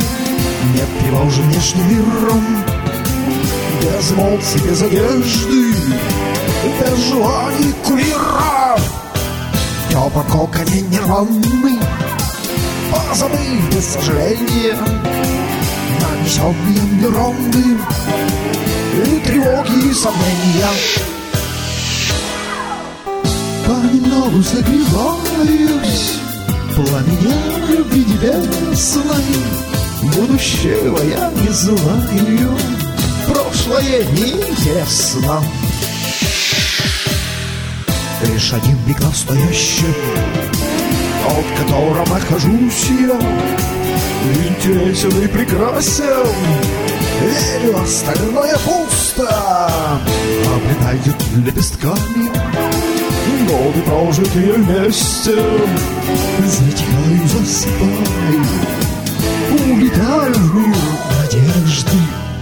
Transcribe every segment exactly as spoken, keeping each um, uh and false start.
Нет тревожен внешним миром, без эмоций, без одежды, без желаний кумира. В теплом коконе нирваны, позабыв без сожаления нанесенные нейроны и тревоги и сомнения. Понемногу согреваюсь пламенем любви небесной. Будущего я не знаю, прошлое неинтересно. Лишь один миг настоящий, от которого нахожусь я, интересен и прекрасен. Верю, остальное пусто, облетает лепестками годы, прожитые вместе. Затихаю, засыпаю, улетаю в мир надежды.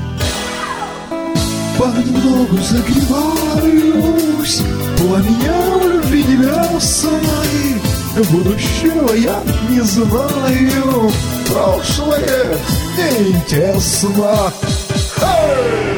Понемногу загреваюсь пламенем любви небесной. Будущего я не знаю, прошлое неинтересно. Hey!